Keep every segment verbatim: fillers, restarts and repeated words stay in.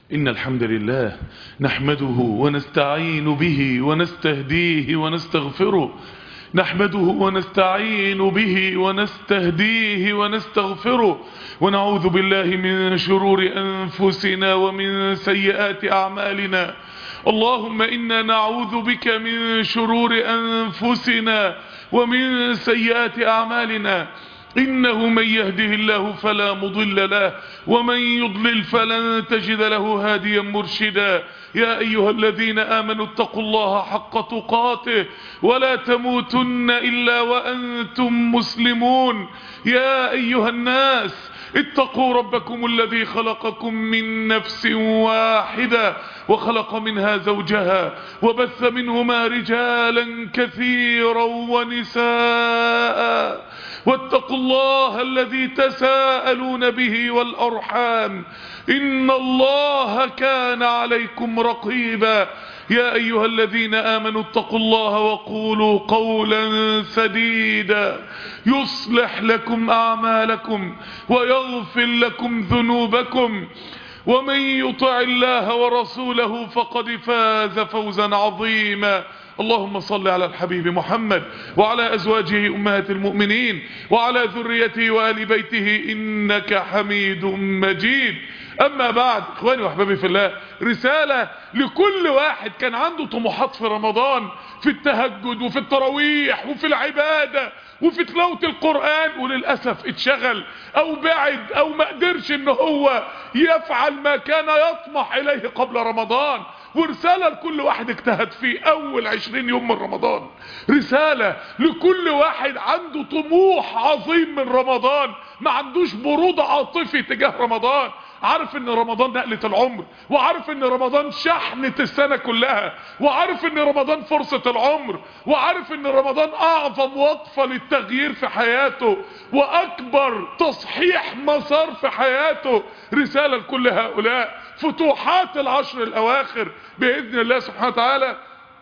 إن الحمد لله نحمده ونستعين به ونستهديه ونستغفره نحمده ونستعين به ونستهديه ونستغفره ونعوذ بالله من شرور أنفسنا ومن سيئات أعمالنا. اللهم إنا نعوذ بك من شرور أنفسنا ومن سيئات أعمالنا. إنه من يهده الله فلا مضل له ومن يضلل فلن تجد له هاديا مرشدا. يا أيها الذين آمنوا اتقوا الله حق تقاته ولا تموتن إلا وأنتم مسلمون. يا أيها الناس اتقوا ربكم الذي خلقكم من نفس واحدة وخلق منها زوجها وبث منهما رجالا كثيرا ونساء واتقوا الله الذي تساءلون به والأرحام إن الله كان عليكم رقيبا. يا أيها الذين آمنوا اتقوا الله وقولوا قولا سديدا يصلح لكم أعمالكم ويغفر لكم ذنوبكم ومن يطع الله ورسوله فقد فاز فوزا عظيما. اللهم صل على الحبيب محمد وعلى أزواجه أمهات المؤمنين وعلى ذريته وآل بيته إنك حميد مجيد. أما بعد، إخواني وأحبابي في الله، رسالة لكل واحد كان عنده طموحات في رمضان، في التهجد وفي التراويح وفي العبادة وفي تلاوة القرآن، وللأسف اتشغل أو بعد أو ما قدرش إن هو يفعل ما كان يطمح إليه قبل رمضان. ورسالة لكل واحد اجتهد في أول عشرين يوم من رمضان، رسالة لكل واحد عنده طموح عظيم من رمضان، ما عندوش برود عاطفي تجاه رمضان، عارف ان رمضان نقلة العمر، وعارف ان رمضان شحنة السنة كلها، وعارف ان رمضان فرصة العمر، وعارف ان رمضان اعظم وقفة للتغيير في حياته واكبر تصحيح مسار في حياته. رسالة لكل هؤلاء. فتوحات العشر الاواخر باذن الله سبحانه وتعالى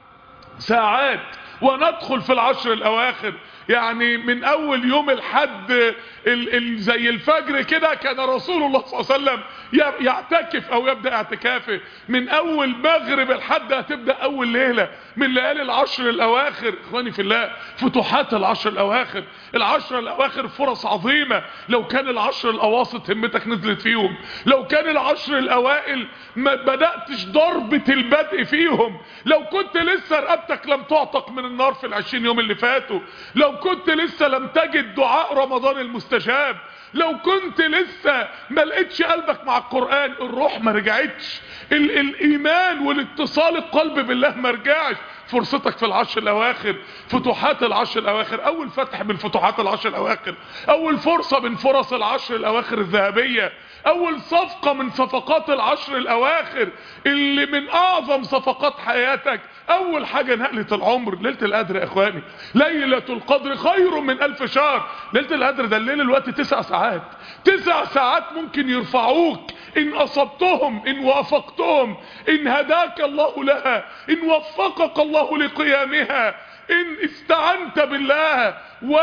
ساعات وندخل في العشر الاواخر، يعني من اول يوم الحد ال ال زي الفجر كده كان رسول الله صلى الله عليه وسلم يعتكف او يبدأ اعتكافه. من اول مغرب الحد هتبدأ اول ليلة من ليالي العشر الاواخر. اخواني في الله، فتوحات العشر الاواخر، العشر الاواخر فرص عظيمة. لو كان العشر الاواسط همتك نزلت فيهم، لو كان العشر الاوائل ما بدأتش ضربة البدء فيهم، لو كنت لسه رقبتك لم تعتق من النار في العشرين يوم اللي فاتوا، لو كنت لسه لم تجد دعاء رمضان المستجاب، لو كنت لسه ما لقيتش قلبك مع القرآن، الروح ما رجعتش، ال الايمان والاتصال القلب بالله ما رجعش، فرصتك في العشر الاواخر. فتوحات العشر الاواخر، اول فتح من فتوحات العشر الاواخر، اول فرصة من فرص العشر الاواخر الذهبية، اول صفقة من صفقات العشر الاواخر اللي من اعظم صفقات حياتك. اول حاجة نقلة العمر، ليلة القدر يا اخواني. ليلة القدر خير من الف شهر. ليلة القدر ده الليل الوقت تسع ساعات، تسع ساعات ممكن يرفعوك ان اصبتهم، ان وافقتهم، ان هداك الله لها، ان وفقك الله لقيامها، ان استعنت بالله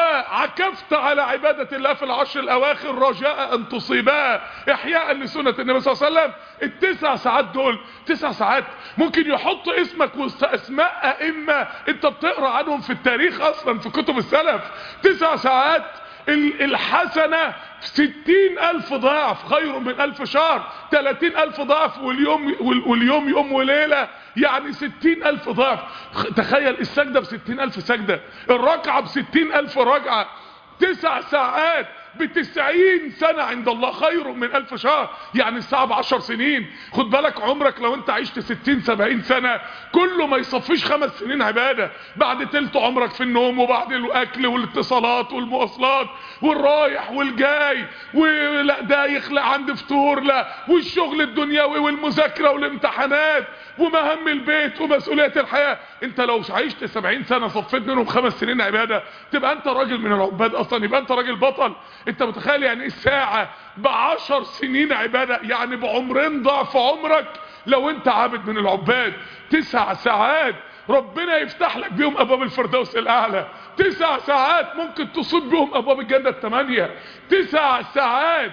وعكفت على عبادة الله في العشر الاواخر رجاء ان تصيبها، احياء لسنة النبي صلى الله عليه وسلم. التسع ساعات دول تسع ساعات ممكن يحط اسمك وسط اسماء ائمة انت بتقرأ عنهم في التاريخ اصلا في كتب السلف. تسع ساعات الحسنة ستين الف ضعف، خير من الف شهر، تلاتين الف ضعف، واليوم واليوم يوم وليلة يعني ستين الف ضعف. تخيل السجدة بستين الف سجدة، الركعة بستين الف ركعة. تسع ساعات بتسعين سنة عند الله خير من الف شهر، يعني الساعة بعشر سنين. خد بالك عمرك لو انت عشت ستين سبعين سنة كله ما يصفيش خمس سنين عبادة، بعد تلت عمرك في النوم وبعد الاكل والاتصالات والمواصلات والرايح والجاي، ولا ده يخلع عند فطور، لا والشغل الدنيوي والمذاكرة والامتحانات ومهام البيت ومسؤوليات الحياة. انت لو عشت سبعين سنة صفيت منهم خمس سنين عبادة تبقى انت راجل من العباد اصلا، يبقى انت راجل بطل. انت متخيل يعني الساعة بعشر سنين عبادة، يعني بعمرين ضعف عمرك لو انت عابد من العباد. تسع ساعات ربنا يفتح لك بيهم ابواب الفردوس الاعلى، تسع ساعات ممكن تصيب بيهم ابواب الجنة الثمانية، تسع ساعات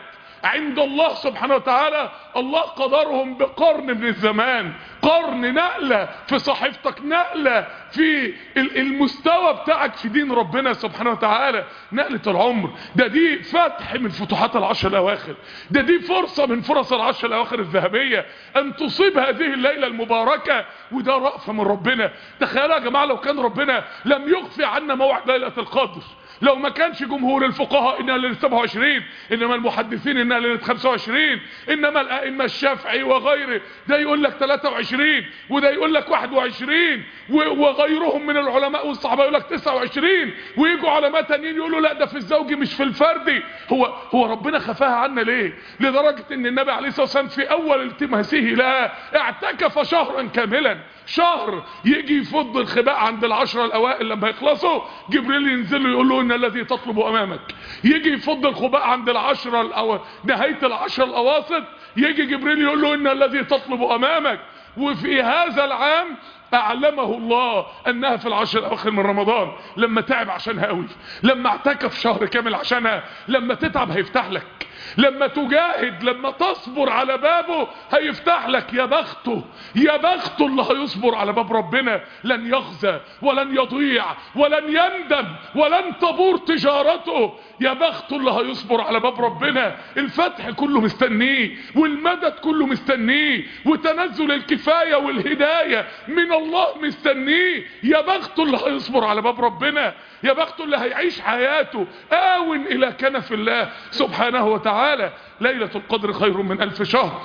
عند الله سبحانه وتعالى الله قدرهم بقرن من الزمان، قرن، نقلة في صحيفتك، نقلة في المستوى بتاعك في دين ربنا سبحانه وتعالى، نقلة العمر. ده دي فتح من فتوحات العشر الاواخر، ده دي فرصة من فرص العشر الاواخر الذهبية ان تصيب هذه الليلة المباركة، وده رأفة من ربنا. تخيلوا يا جماعة لو كان ربنا لم يخفي عنا موعد ليلة القدر، لو ما كانش جمهور الفقهاء انها ليله سبعة وعشرين، انما المحدثين انها ليله خمسة وعشرين، انما الائمه الشافعي وغيره ده يقول لك ثلاثة وعشرين، وده يقول لك واحد وعشرين، وغيرهم من العلماء والصحابه يقول لك تسعة وعشرين، ويجوا علماء تانيين يقولوا لا ده في الزوج مش في الفردي. هو هو ربنا خفاها عنا ليه؟ لدرجه ان النبي عليه الصلاه والسلام في اول التماسه لها اعتكف شهرا كاملا، شهر، يجي يفض الخباء عند العشرة الاوائل لما يخلصوا جبريل ينزل له يقول له ان الذي تطلب امامك، يجي يفض الخباء عند العشرة الأو... نهاية العشرة الاواسط يجي جبريل يقول له ان الذي تطلب امامك. وفي هذا العام اعلمه الله انها في العشر الاواخر من رمضان، لما تعب عشانها قوي، لما اعتكف شهر كامل عشانها، لما تتعب هيفتح لك، لما تجاهد، لما تصبر على بابه هيفتح لك. يا بخته، يا بخته اللي هيصبر على باب ربنا، لن يخزى ولن يضيع ولن يندم ولن تبور تجارته. يا بخته اللي هيصبر على باب ربنا، الفتح كله مستنيه والمدد كله مستنيه وتنزل الكفاية والهداية من الله مستنيه. يا بخته اللي هيصبر على باب ربنا، يا بخته اللي هيعيش حياته آون الى كنف الله سبحانه وتعالى. ليلة القدر خير من الف شهر،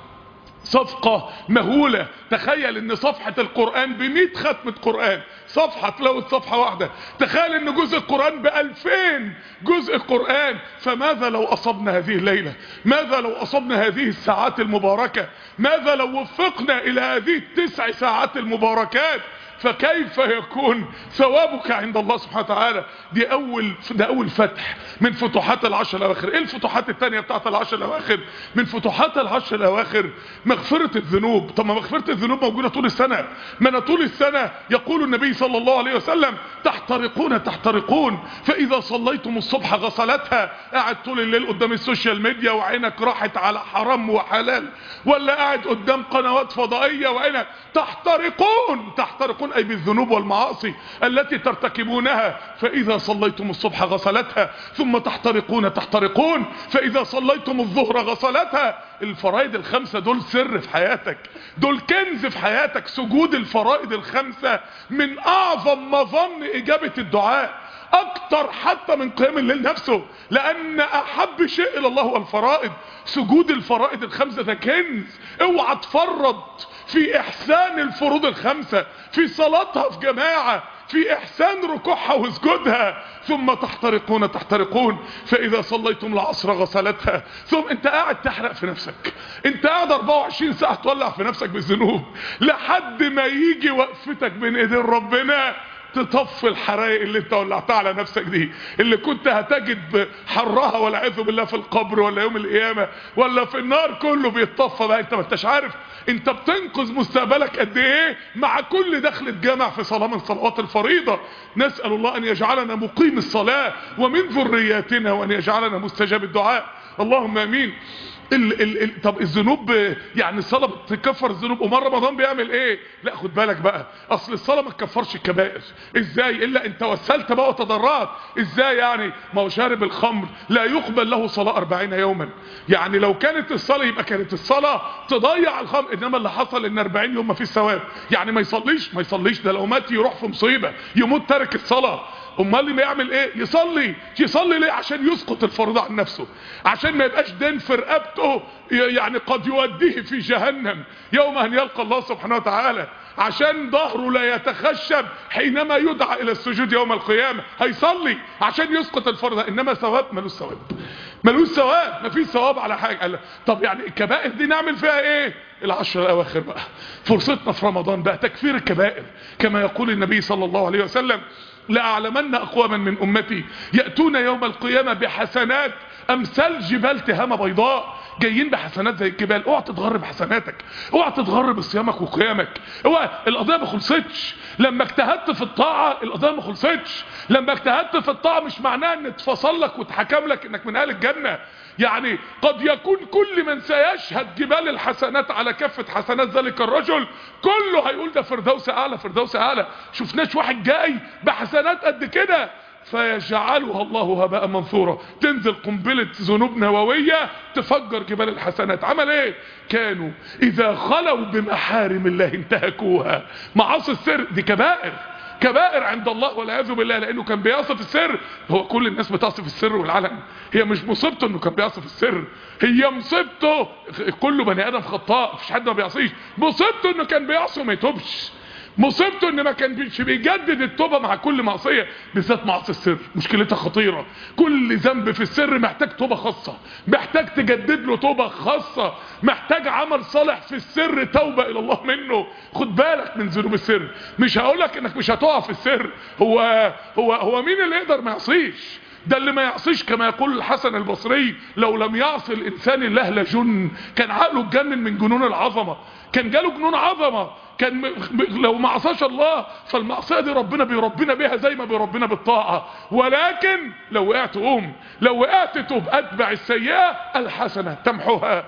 صفقة مهولة. تخيل ان صفحة القرآن بمئة ختمة قرآن، صفحة تلاوة صفحة واحدة، تخيل ان جزء القرآن بألفين جزء قرآن. فماذا لو اصبنا هذه الليلة؟ ماذا لو اصبنا هذه الساعات المباركة؟ ماذا لو وفقنا الى هذه التسع ساعات المباركات؟ فكيف يكون ثوابك عند الله سبحانه وتعالى؟ دي اول ده اول فتح من فتوحات العشر الاواخر. ايه الفتوحات الثانيه بتاعت العشر الاواخر؟ من فتوحات العشر الاواخر مغفره الذنوب. طب ما مغفره الذنوب موجوده طول السنه، ما انا طول السنه يقول النبي صلى الله عليه وسلم تحترقون تحترقون فاذا صليتم الصبح غسلتها. قاعد طول الليل قدام السوشيال ميديا وعينك راحت على حرام وحلال، ولا قاعد قدام قنوات فضائيه وعينك تحترقون تحترقون أي بالذنوب والمعاصي التي ترتكبونها. فإذا صليتم الصبح غسلتها ثم تحترقون تحترقون فإذا صليتم الظهر غسلتها. الفرائض الخمسة دول سر في حياتك، دول كنز في حياتك. سجود الفرائض الخمسة من أعظم مظن إجابة الدعاء، أكتر حتى من قيام الليل نفسه، لأن أحب شيء إلى الله هو الفرائض. سجود الفرائض الخمسة ده كنز، اوعى تفرط في احسان الفروض الخمسة، في صلاتها في جماعة، في احسان ركوعها وسجودها. ثم تحترقون تحترقون فاذا صليتم العصر غسلتها. ثم انت قاعد تحرق في نفسك، انت قاعد اربعة وعشرين ساعة تولع في نفسك بالذنوب لحد ما يجي وقفتك بين ايدين ربنا تطفي الحرائق اللي انت ولعتها على نفسك دي، اللي كنت هتجد حرها والعياذ بالله في القبر ولا يوم القيامه ولا في النار، كله بيتطفى بقى. انت ما انتش عارف انت بتنقذ مستقبلك قد ايه مع كل دخلة جامع في صلاة من صلوات الفريضة. نسأل الله ان يجعلنا مقيم الصلاة ومن ذرياتنا وان يجعلنا مستجاب الدعاء، اللهم امين. ال ال ال طب الذنوب، يعني الصلاة بتكفر الذنوب، امال رمضان بيعمل ايه؟ لا خد بالك بقى، اصل الصلاة ما تكفرش الكبائر. ازاي؟ الا انت وسلت بقى وتضرعت. ازاي يعني؟ ما هو شارب الخمر لا يقبل له صلاة أربعين يوما، يعني لو كانت الصلاة يبقى كانت الصلاة تضيع الخمر، انما اللي حصل ان أربعين يوم ما فيش ثواب، يعني ما يصليش ما يصليش ده لو مات يروح في مصيبة، يموت تارك الصلاة. امال ما يعمل ايه؟ يصلي. يصلي ليه؟ عشان يسقط الفريضة عن نفسه، عشان ما يبقاش دين في رقبته يعني قد يوديه في جهنم يوم ان يلقى الله سبحانه وتعالى، عشان ظهره لا يتخشب حينما يدعى الى السجود يوم القيامة. هيصلي عشان يسقط الفريضة، انما ثواب ملوش ثواب، ملوش ثواب، مفيش ثواب على حاجة. قال طب يعني الكبائر دي نعمل فيها ايه؟ العشر الاواخر بقى فرصتنا في رمضان بقى تكفير الكبائر، كما يقول النبي صلى الله عليه وسلم لأعلمن أقواما من أمتي يأتون يوم القيامة بحسنات أمثال جبال تهامة بيضاء، جايين بحسنات زي الجبال. اوعى تتغرب بحسناتك، اوعى تتغرب بصيامك وقيامك، اوعى. القضية ما خلصتش لما اجتهدت في الطاعة، القضية ما خلصتش لما اجتهدت في الطاعة. مش معناه ان اتفصل لك واتحكم لك انك من اهل الجنة، يعني قد يكون كل من سيشهد جبال الحسنات على كافة حسنات ذلك الرجل كله هيقول ده فردوس اعلى فردوس اعلى. شفناش واحد جاي بحسنات قد كده فيجعلها الله هباء منثورا، تنزل قنبلة ذنوب نووية تفجر جبال الحسنات. عمل ايه؟ كانوا اذا خلوا بمحارم الله انتهكوها. معاصي السر دي كبائر، كبائر عند الله والعياذ بالله، لانه كان بيعصي في السر. هو كل الناس بتعصي في السر والعلن، هي مش مصيبته انه كان بيعصي في السر، هي مصيبته كل بني ادم خطاء مفيش حد ما بيعصيش، مصيبته انه كان بيعصي وما يتوبش، مصيبته ان ما كانش بيجدد التوبه مع كل معصيه، بالذات معصيه السر مشكلتها خطيره. كل ذنب في السر محتاج توبه خاصه، محتاج تجدد له توبه خاصه، محتاج عمل صالح في السر توبه الى الله منه. خد بالك من ذنوب السر. مش هقولك انك مش هتقع في السر، هو هو هو مين اللي يقدر ما يعصيش؟ ده اللي ما يعصيش كما يقول الحسن البصري لو لم يعصي الانسان الله لجن، كان عقله اتجنن من جنون العظمه، كان جاله جنون عظمه، كان لو ما عصاش الله فالمعصيه دي ربنا بيربنا بيها زي ما بيربنا بالطاعه. ولكن لو وقعت قوم، لو وقعت توب، اتبع السيئه الحسنه تمحوها.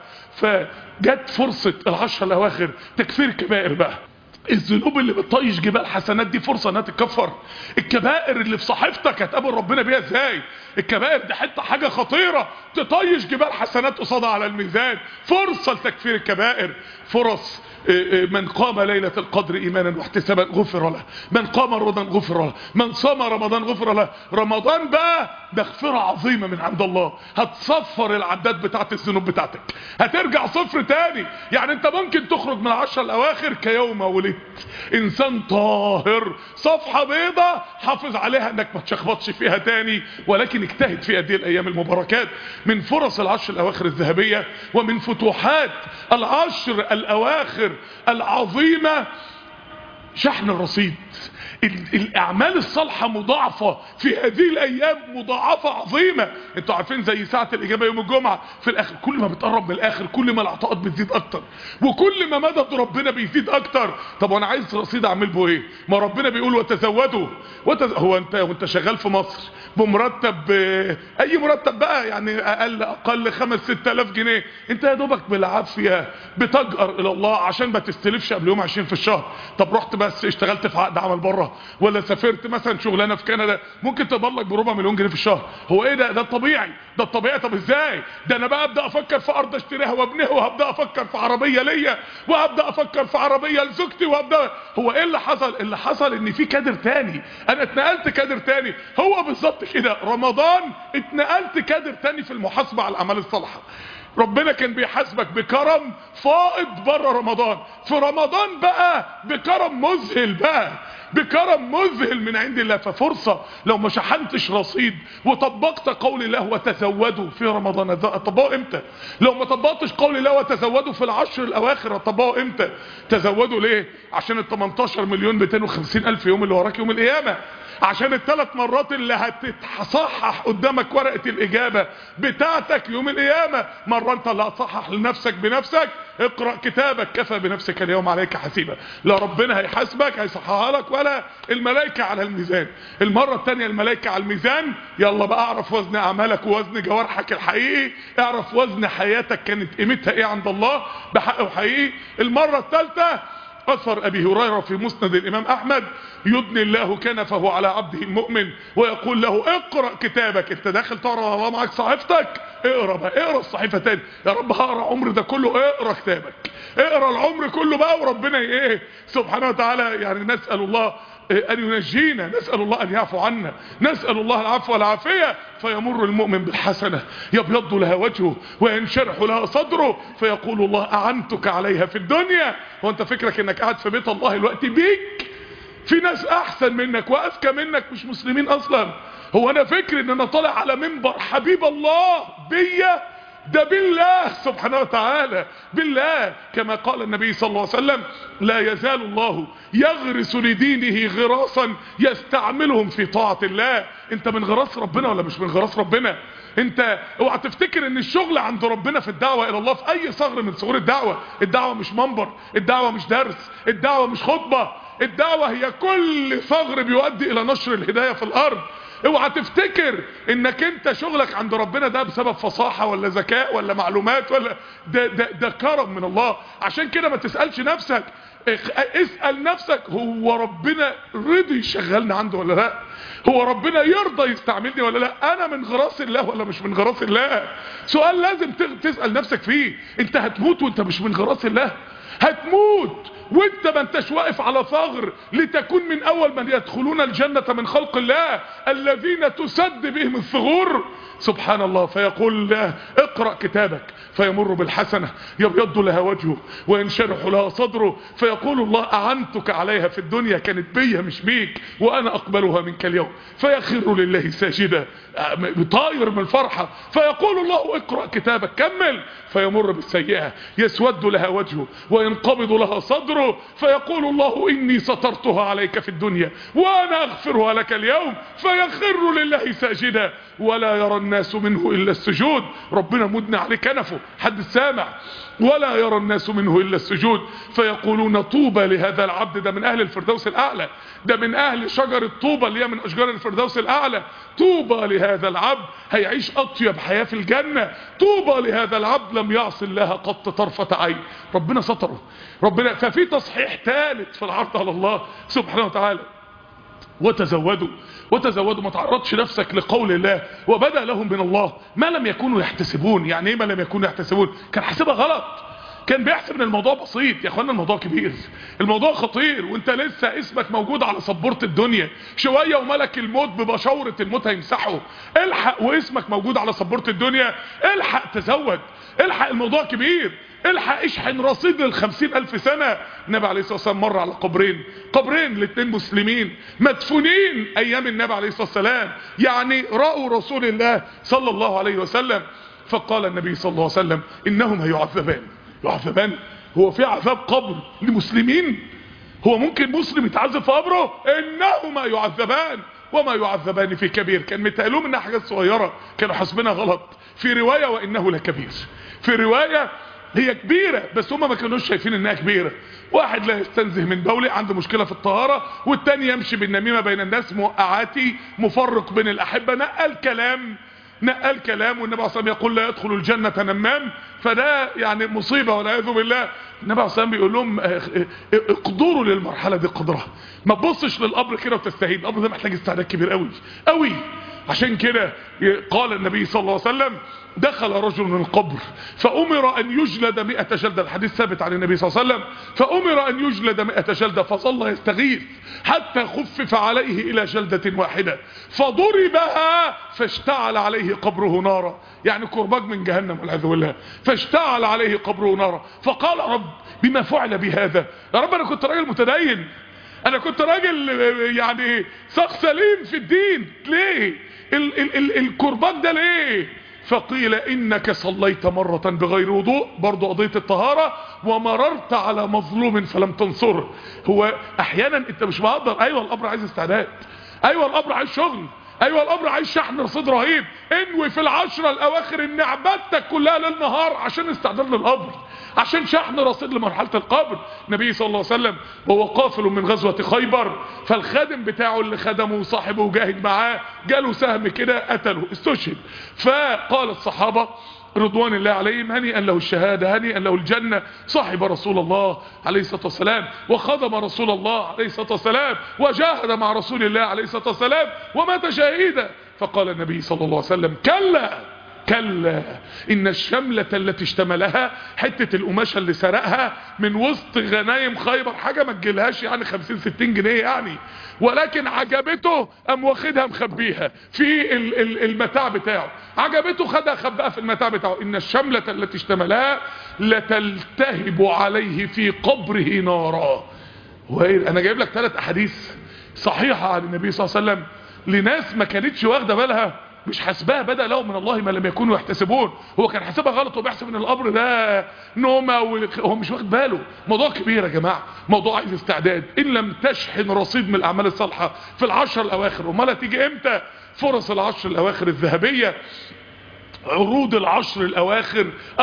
فجت فرصه العشر الاواخر تكفير كبائر بقى. الذنوب اللي بتطيش جبال حسنات دي فرصه انها تتكفر. الكبائر اللي في صحيفتك هتقابل ربنا بيها ازاي؟ الكبائر دي حتى حاجه خطيره تطيش جبال حسنات قصادها على الميزان. فرصه لتكفير الكبائر. فرص من قام ليلة القدر ايمانا واحتسابا غفر له، من قام رمضان غفر له، من صام رمضان غفر له. رمضان بقى مغفرة عظيمة من عند الله، هتصفر العداد بتاعت الذنوب بتاعتك، هترجع صفر تاني. يعني انت ممكن تخرج من العشر الاواخر كيوم ولدت، انسان طاهر، صفحة بيضة حافظ عليها انك ما تشخبطش فيها تاني، ولكن اجتهد في هذه الايام المباركات. من فرص العشر الاواخر الذهبية ومن فتوحات العشر الاواخر العظيمة شحن الرصيد. الاعمال الصالحة مضاعفة في هذه الايام، مضاعفة عظيمة. انتوا عارفين زي ساعة الاجابة يوم الجمعة في الاخر، كل ما بتقرب من الاخر كل ما العطاءات بتزيد اكتر، وكل ما مدد ربنا بيزيد اكتر. طب وانا عايز رصيد اعمل به ايه؟ ما ربنا بيقول وتزودوا. وتز... هو انت وانت شغال في مصر بمرتب اي مرتب بقى، يعني اقل اقل خمس ست الاف جنيه، انت يا دوبك بالعافية بتجأر الى الله عشان ما تستلفش قبل يوم عشرين في الشهر. طب رحت بس اشتغلت في عقد عمل بره، ولا سافرت مثلا شغلانه في كندا ممكن تقبض لك بربع مليون جنيه في الشهر. هو ايه ده؟ ده الطبيعي، ده الطبيعي. طب ازاي؟ ده انا بقى ابدا افكر في ارض اشتريها وابنيها، وهبدا افكر في عربيه ليا، وهبدا افكر في عربيه لزوجتي، وهبدا. هو ايه اللي حصل؟ اللي حصل ان في كادر تاني، انا اتنقلت كادر تاني. هو بالظبط كده رمضان اتنقلت كادر تاني في المحاسبه على الاعمال الصالحه. ربنا كان بيحاسبك بكرم فائض بره رمضان، في رمضان بقى بكرم مذهل، بقى بكرم مذهل من عند الله. ففرصة لو ما شحنتش رصيد وطبقت قول الله وتزودوا في رمضان، طبقوا امتى؟ لو ما طبقتش قول الله وتزودوا في العشر الاواخر، طبقوا امتى؟ تزودوا ليه؟ عشان ال تمنتاشر مليون مئتين وخمسين الف يوم اللي وراك يوم القيامة، عشان الثلاث مرات اللي هتتصحح قدامك ورقة الاجابة بتاعتك يوم القيامة. مرة انت اللي هتصحح لنفسك بنفسك، اقرأ كتابك كفى بنفسك اليوم عليك حسيبا. لا ربنا هيحاسبك هيصححها لك ولا الملائكة على الميزان. المرة الثانية الملائكة على الميزان، يلا بقى اعرف وزن اعمالك ووزن جوارحك الحقيقي، اعرف وزن حياتك كانت قيمتها ايه عند الله بحقه حقيقي. المرة الثالثة أثر أبي هريرة في مسند الإمام أحمد، يدني الله كنفه على عبده المؤمن ويقول له اقرأ كتابك. انت داخل تقرأ الله معك صحيفتك، اقرأ بقى، اقرأ الصحيفة تاني. يا رب هقرأ عمر ده كله، اقرأ كتابك، اقرأ العمر كله بقى، وربنا ايه سبحانه وتعالى. يعني نسأل الله أن ينجينا، نسأل الله أن يعفو عنا، نسأل الله العفو والعافية. فيمر المؤمن بالحسنة يبيض لها وجهه وينشرح لها صدره، فيقول الله أعنتك عليها في الدنيا. وانت فكرك انك قاعد في بيت الله الوقت بيك؟ في ناس احسن منك واذكى منك مش مسلمين اصلا. هو انا فكر ان انا طالع على منبر حبيب الله بيا؟ ده بالله سبحانه وتعالى، بالله. كما قال النبي صلى الله عليه وسلم لا يزال الله يغرس لدينه غراسا يستعملهم في طاعة الله. انت من غراس ربنا ولا مش من غراس ربنا؟ انت اوعى تفتكر ان الشغل عند ربنا في الدعوة الى الله في اي ثغر من ثغور الدعوة. الدعوة مش منبر، الدعوة مش درس، الدعوة مش خطبة، الدعوة هي كل ثغر بيؤدي الى نشر الهداية في الارض. اوعى تفتكر انك انت شغلك عند ربنا ده بسبب فصاحة ولا ذكاء ولا معلومات ولا ده, ده, ده كرم من الله. عشان كده ما تسألش نفسك، اسأل نفسك هو ربنا رضي يشغلنا عنده ولا لا؟ هو ربنا يرضى يستعملني ولا لا؟ انا من غراس الله ولا مش من غراس الله؟ سؤال لازم تسأل نفسك فيه. انت هتموت وانت مش من غراس الله، هتموت وانت ما انتش واقف على ثغر لتكون من اول من يدخلون الجنة من خلق الله الذين تسد بهم الثغور. سبحان الله. فيقول الله اقرأ كتابك فيمر بالحسنة يبيض لها وجهه وينشرح لها صدره، فيقول الله اعنتك عليها في الدنيا، كانت بيا مش بيك وانا اقبلها منك اليوم، فيخر لله ساجدا طاير من الفرحة. فيقول الله اقرأ كتابك كمل، فيمر بالسيئة يسود لها وجهه وينقبض لها صدره، فيقول الله اني سترتها عليك في الدنيا وانا اغفرها لك اليوم، فيخر لله ساجدا ولا يرى الناس منه الا السجود. ربنا مدنى عليه كنفه حد سامع، ولا يرى الناس منه الا السجود. فيقولون طوبى لهذا العبد، ده من اهل الفردوس الاعلى، ده من اهل شجر الطوبى اللي هي من اشجار الفردوس الاعلى. طوبى لهذا العبد، هيعيش اطيب حياة في الجنة. طوبى لهذا العبد لم يعص الله قط طرفة عين. ربنا ستره ربنا. ففي تصحيح ثالث في العرض على الله سبحانه وتعالى، وتزودوا وتزودوا. ما تعرضش نفسك لقول الله وبدأ لهم من الله ما لم يكونوا يحتسبون. يعني ايه ما لم يكونوا يحتسبون؟ كان حاسبها غلط، كان بيحسب ان الموضوع بسيط. يا اخوانا الموضوع كبير، الموضوع خطير، وانت لسه اسمك موجود على سبورة الدنيا شوية وملك الموت ببشورة الموت هيمسحه. الحق واسمك موجود على سبورة الدنيا، الحق تزود، الحق الموضوع كبير، الحق اشحن رصيد للخمسين الف سنة. النبي عليه الصلاة والسلام مر على قبرين، قبرين لاتنين مسلمين مدفونين ايام النبي عليه الصلاة والسلام، يعني رأوا رسول الله صلى الله عليه وسلم. فقال النبي صلى الله عليه وسلم انهم هيعذبان. يعذبان؟ هو في عذاب قبر لمسلمين؟ هو ممكن مسلم يتعذب في قبره؟ انهما يعذبان وما يعذبان في كبير. كان متقالهم انها حاجات صغيرة، كانوا حاسبينها غلط. في رواية وانه لكبير، في رواية هي كبيرة بس هما ما كانوش شايفين انها كبيرة. واحد لا يستنزه من بولي عنده مشكلة في الطهارة، والتاني يمشي بالنميمة بين الناس، موقعاتي، مفرق بين الاحبة، نقل كلام نقل كلام والنبي عليه الصلاة والسلام يقول لا يدخل الجنة نمام. فده يعني مصيبة والعياذ بالله. النبي عليه الصلاة والسلام بيقول لهم اقدروا للمرحلة دي قدرها، ما تبصش للقبر كده وتستهين. القبر ده محتاج استعداد كبير قوي قوي. عشان كده قال النبي صلى الله عليه وسلم دخل رجل من القبر فأمر أن يجلد مئة جلدة، الحديث ثابت عن النبي صلى الله عليه وسلم، فأمر أن يجلد مئة جلدة فظل يستغيث حتى خفف عليه إلى جلدة واحدة فضربها فاشتعل عليه قبره نارا، يعني كرباج من جهنم والعياذ بالله، فاشتعل عليه قبره نارا. فقال رب بما فعل بهذا؟ يا رب أنا كنت راجل متدين، أنا كنت راجل يعني صاغ سليم في الدين، ليه ال ال ال الكرباج ده ليه؟ فقيل انك صليت مرة بغير وضوء، برضو قضية الطهارة، ومررت على مظلوم فلم تنصره. هو احيانا انت مش مقدر. ايوه القبر عايز استعداد، ايوه القبر عايز شغل، ايوه القبر عايز شحن رصيد رهيب. انوي في العشرة الاواخر ان عبادتك كلها ليل نهار عشان استعداد للقبر، عشان شحن رصيد لمرحلة القبر. النبي صلى الله عليه وسلم وهو قافل من غزوة خيبر، فالخادم بتاعه اللي خدمه وصاحبه وجاهد معاه جاله سهم كده قتله، استشهد. فقال الصحابة رضوان الله عليهم هنيئا له الشهادة، هنيئا له الجنة، صاحب رسول الله عليه الصلاة والسلام وخدم رسول الله عليه الصلاة والسلام وجاهد مع رسول الله عليه الصلاة والسلام ومات شهيدا. فقال النبي صلى الله عليه وسلم كلا كلا ان الشملة التي اشتملها، حتة القماشة اللي سرقها من وسط غنايم خيبر، حاجة ما تجيلهاش يعني خمسين ستين جنيه يعني، ولكن عجبته قام واخدها مخبيها في المتاع بتاعه، عجبته خدها خبأها في المتاع بتاعه. ان الشملة التي اشتملها لتلتهب عليه في قبره نارا. انا جايب لك ثلاث احاديث صحيحة عن النبي صلى الله عليه وسلم لناس ما كانتش واخده بالها، مش حسبها بدأ لهم من الله ما لم يكونوا يحتسبون. هو كان حسبها غلط وبيحسب ان القبر ده نومه، وهو مش واخد باله. موضوع كبير يا جماعه، موضوع عايز استعداد. ان لم تشحن رصيد من الاعمال الصالحه في العشر الاواخر، امال هتيجي امتى فرص العشر الاواخر الذهبيه؟ عروض العشر الاواخر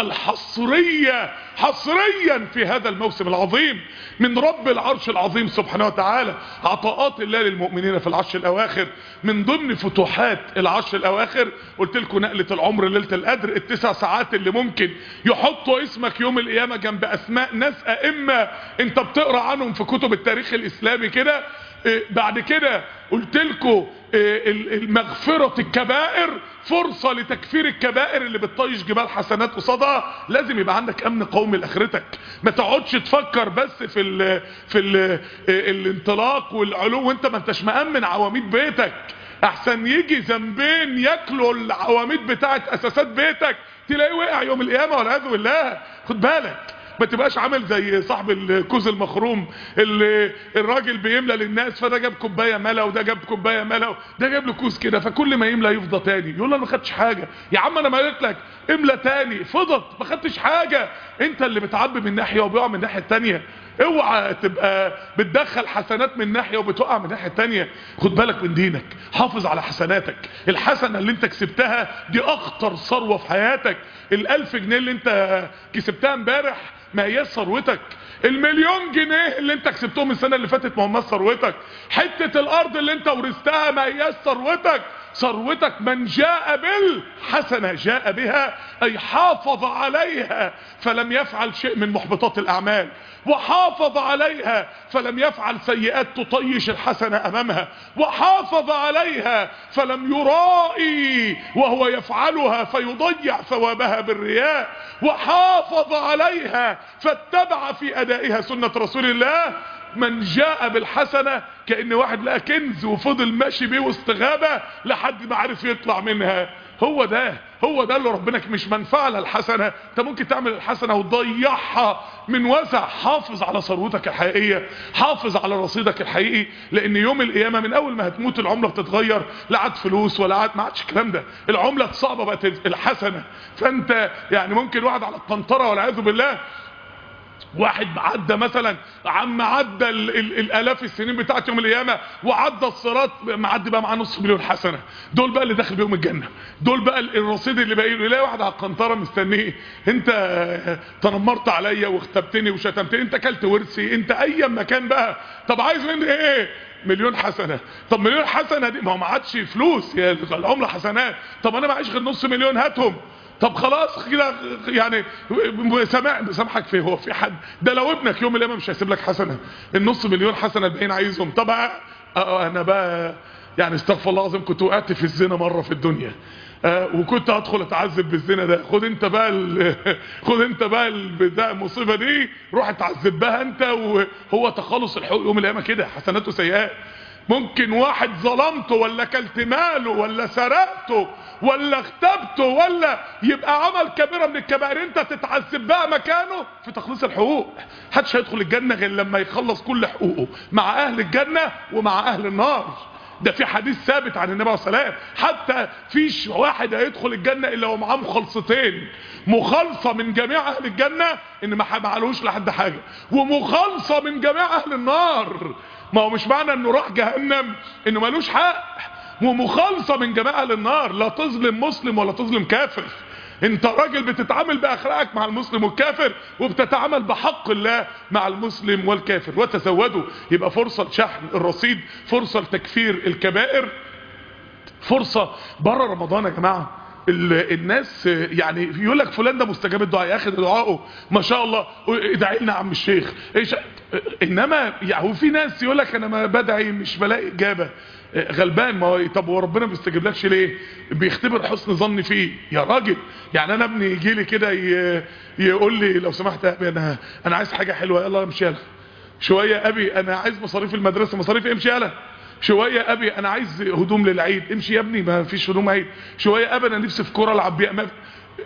الحصرية حصريا في هذا الموسم العظيم من رب العرش العظيم سبحانه وتعالى. عطاءات الله للمؤمنين في العشر الاواخر، من ضمن فتوحات العشر الاواخر قلت لكم نقلة العمر ليلة القدر، التسع ساعات اللي ممكن يحطوا اسمك يوم القيامة جنب اسماء ناس ائمة انت بتقرأ عنهم في كتب التاريخ الاسلامي كده. بعد كده قلت لكم المغفرة الكبائر، فرصة لتكفير الكبائر اللي بتطيش جبال حسنات قصادها. لازم يبقى عندك امن قومي لاخرتك، ما تقعدش تفكر بس في ال في ال الانطلاق والعلو وانت ما انتش مأمن عواميد بيتك، احسن يجي ذنبين ياكلوا العواميد بتاعت اساسات بيتك تلاقيه وقع يوم القيامة والعياذ بالله. خد بالك ما تبقاش عامل زي صاحب الكوز المخروم اللي الراجل بيملى للناس، فده جاب كوبايه ملا وده جاب كوبايه ملا، ده جاب له كوز كده، فكل ما يملى يفضى تاني، يقول له انا ما خدتش حاجه. يا عم انا ما قلت لك املى تاني، فضت ما خدتش حاجه. انت اللي بتعبي من ناحيه وبيقع من الناحيه التانيه. اوعى تبقى بتدخل حسنات من ناحيه وبتوقع من الناحيه التانيه. خد بالك من دينك، حافظ على حسناتك. الحسنه اللي انت كسبتها دي اخطر ثروه في حياتك. الالف جنيه اللي انت كسبتها امبارح ما هي ثروتك. المليون جنيه اللي انت كسبتهم السنه اللي فاتت ما هم ثروتك. حته الارض اللي انت ورثتها ما هي ثروتك. ثروتك من جاء بالحسنه جاء بها، اي حافظ عليها فلم يفعل شيء من محبطات الاعمال، وحافظ عليها فلم يفعل سيئات تطيش الحسنه امامها، وحافظ عليها فلم يرائي وهو يفعلها فيضيع ثوابها بالرياء، وحافظ عليها فاتبع في ادائها سنه رسول الله. من جاء بالحسنة كأن واحد لقى كنز وفضل ماشي بيه وسط غابة لحد ما عرف يطلع منها. هو ده هو ده اللي ربنا مش منفعة للحسنة. انت ممكن تعمل الحسنة وتضيعها من وسع. حافظ على ثروتك الحقيقية، حافظ على رصيدك الحقيقي، لان يوم القيامة من اول ما هتموت العملة بتتغير، لا عاد فلوس ولا عاد، ما عادش الكلام ده. العملة صعبة بقت الحسنة. فانت يعني ممكن واحد على القنطرة والعياذ بالله، واحد عدى مثلا عم عدى ال ال الالاف السنين بتاعت يوم القيامه وعدى الصراط، معدي بقى معاه نص مليون حسنه. دول بقى اللي داخل بيهم الجنه، دول بقى الرصيد اللي باقي له. يلاقي واحد على القنطره مستنيه، انت تنمرت عليا واختبتني وشتمتني، انت كلت ورثي، انت ايا مكان بقى. طب عايز مني ايه؟ مليون حسنه. طب مليون حسنه دي ما هو ما عادش فلوس، هي العمله حسنات. طب انا معيش غير نص مليون، هاتهم. طب خلاص كده يعني سامح سامحك فيه. هو في حد ده لو ابنك يوم القيامه مش هيسيب لك حسنه؟ النص مليون حسنه الباقيين عايزهم. طب انا بقى يعني استغفر الله العظيم كنت وقعت في الزنا مره في الدنيا، آه وكنت هدخل اتعذب بالزنا ده. خد انت بقى خد انت بقى البتاع المصيبه دي، روح اتعذب بها انت. وهو تخلص الحقوق يوم القيامه كده، حسنات وسيئات. ممكن واحد ظلمته ولا كلت ماله ولا سرقته ولا اغتبته ولا يبقى عمل كبيرة من الكبائر، انت تتعذب بقى مكانه في تخليص الحقوق. محدش هيدخل الجنة غير لما يخلص كل حقوقه مع اهل الجنة ومع اهل النار. ده في حديث ثابت عن النبي عليه الصلاة والسلام. حتى فيش واحد هيدخل الجنة الا ومعاه مخلصتين، مخالصة من جميع اهل الجنة ان ما معلوش لحد حاجة، ومخالصة من جميع اهل النار. ما هو مش معنى انه راح جهنم انه مالوش حق، ومخالصة من جميع اهل النار. لا تظلم مسلم ولا تظلم كافر. انت راجل بتتعامل باخلاقك مع المسلم والكافر، وبتتعامل بحق الله مع المسلم والكافر. وتزودوا، يبقى فرصة لشحن الرصيد، فرصة لتكفير الكبائر، فرصة بره رمضان. يا جماعة الناس يعني يقول لك فلان ده مستجاب الدعاء، يا اخي دعائه ما شاء الله، ادعي لنا يا عم الشيخ. ايش انما يعني في ناس يقول لك انا ما بدعي مش بلاقي اجابه. غلبان. ما هو طب وربنا ما بيستجيبلكش ليه؟ بيختبر حسن ظني فيه يا راجل. يعني انا ابني يجي لي كده يقول لي لو سمحت يا ابي انا انا عايز حاجه حلوه، يلا امشي يلا شويه. ابي انا عايز مصاريف المدرسه، مصاريف امشي يلا شويه. ابي انا عايز هدوم للعيد، امشي يا ابني ما فيش هدوم عيد شويه. ابي انا نفسي في كوره العب بيها. ما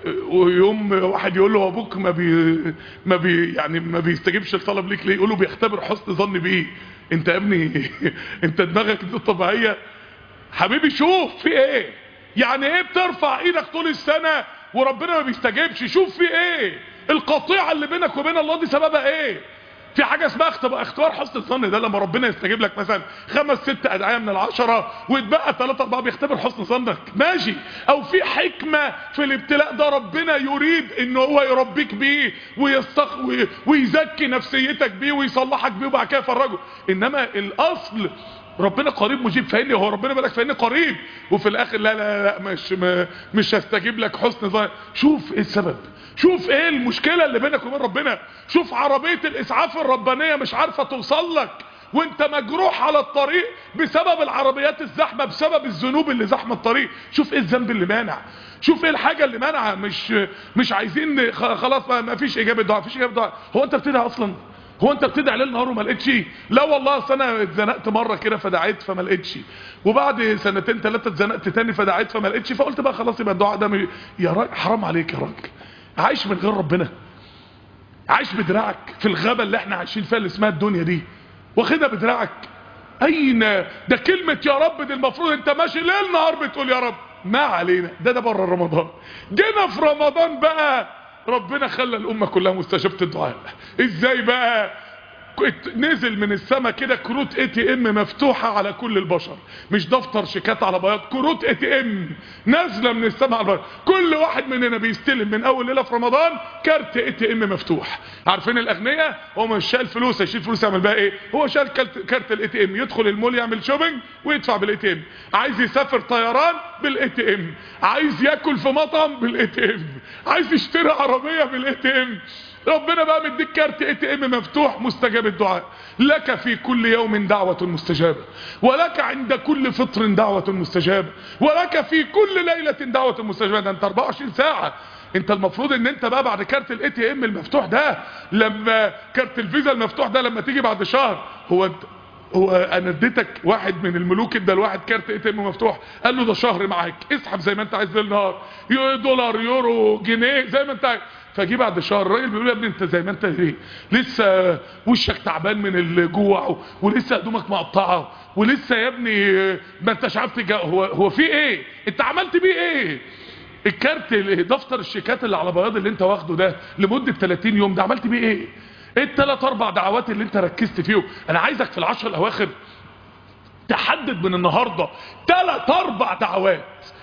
ويوم واحد يقول له ابوك ما بي ما بي يعني ما بيستجيبش الطلب ليك ليه؟ يقول له بيختبر حسن ظن بيه. انت يا ابني انت دماغك دي طبيعيه؟ حبيبي شوف في ايه. يعني ايه بترفع ايدك طول السنه وربنا ما بيستجيبش؟ شوف في ايه. القطيعه اللي بينك وبين الله دي سببها ايه؟ في حاجه اسمها اختبار اختبار حسن الظن، ده لما ربنا يستجيب لك مثلا خمس ست ادعيه من العشره ويتبقى ثلاثه اربعه بيختبر حسن ظنك ماشي. او في حكمه في الابتلاء ده ربنا يريد ان هو يربيك بيه ويستخ ويزكي نفسيتك بيه ويصلحك بيه وبعد كده يفرجه. انما الاصل ربنا قريب مجيب، فاني هو ربنا بالك فاني قريب، وفي الاخر لا لا لا مش مش هستجيب لك حسن ظن. شوف ايه السبب، شوف ايه المشكله اللي بينك وبين ربنا، شوف عربيه الاسعاف الربانيه مش عارفه توصل لك وانت مجروح على الطريق بسبب العربيات الزحمه، بسبب الذنوب اللي زحمه الطريق. شوف ايه الذنب اللي مانع، شوف ايه الحاجه اللي مانعه. مش مش عايزين خلاص ما فيش اجابه دعاء، مفيش اجابه دعاء. هو انت بتدعي اصلا؟ هو انت بتدعي ليل نهار وما لقيتش؟ لا والله اصل انا اتزنقت مره كده فدعيت فما لقيتش، وبعد سنتين ثلاثه اتزنقت تاني فدعيت فما لقيتش، فقلت بقى خلاص يبقى الدعاء ده م... يا راجل حرام عليك يا راجل، عايش من غير ربنا، عايش بدراعك في الغابه اللي احنا عايشين فيها اللي اسمها الدنيا دي، واخدها بدراعك. اين ده كلمه يا رب دي المفروض انت ماشي ليل نهار بتقول يا رب. ما علينا، ده ده بره رمضان. جينا في رمضان بقى ربنا خلى الامه كلها مستجابه الدعاء. ازاي بقى؟ نزل من السماء كده كروت اي تي ام مفتوحه على كل البشر، مش دفتر شيكات على بياض، كروت اي تي ام نازله من السماء على البشر. كل واحد مننا بيستلم من اول ليله في رمضان كارت اي تي ام مفتوح. عارفين الاغنياء هو مش شايل فلوس، هيشيل فلوس يعمل بقى ايه؟ هو شايل كارت الاي تي ام، يدخل المول يعمل شوبينج ويدفع بالاي تي ام، عايز يسافر طيران بالاي تي ام، عايز ياكل في مطعم بالاي تي ام، عايز يشتري عربيه بالاي تي ام. ربنا بقى مديك كارت اي تي ام مفتوح مستجاب الدعاء. لك في كل يوم دعوة مستجابة، ولك عند كل فطر دعوة مستجابة، ولك في كل ليلة دعوة مستجابة. ده انت اربعة وعشرين ساعة. انت المفروض ان انت بقى بعد كارت الاي تي ام المفتوح ده، لما كارت الفيزا المفتوح ده لما تيجي بعد شهر، هو انت هو انا اديتك واحد من الملوك ادى الواحد كارت اي تي ام مفتوح، قال له ده شهر معاك اسحب زي ما انت عايز ليل نهار، دولار يورو جنيه زي ما انت عايز. فجي بعد شهر الراجل بيقول يا ابني انت زي ما انت ايه، لسه وشك تعبان من الجوع ولسه هدومك مقطعه ولسه يا ابني ما انتش عارف تجا. هو هو في ايه؟ انت عملت بيه ايه؟ الكارت دفتر الشيكات اللي على بياض اللي انت واخده ده لمده ثلاثين يوم ده عملت بيه ايه؟ ايه الثلاث اربع دعوات اللي انت ركزت فيهم؟ انا عايزك في العشر الاواخر تحدد من النهارده ثلاث اربع دعوات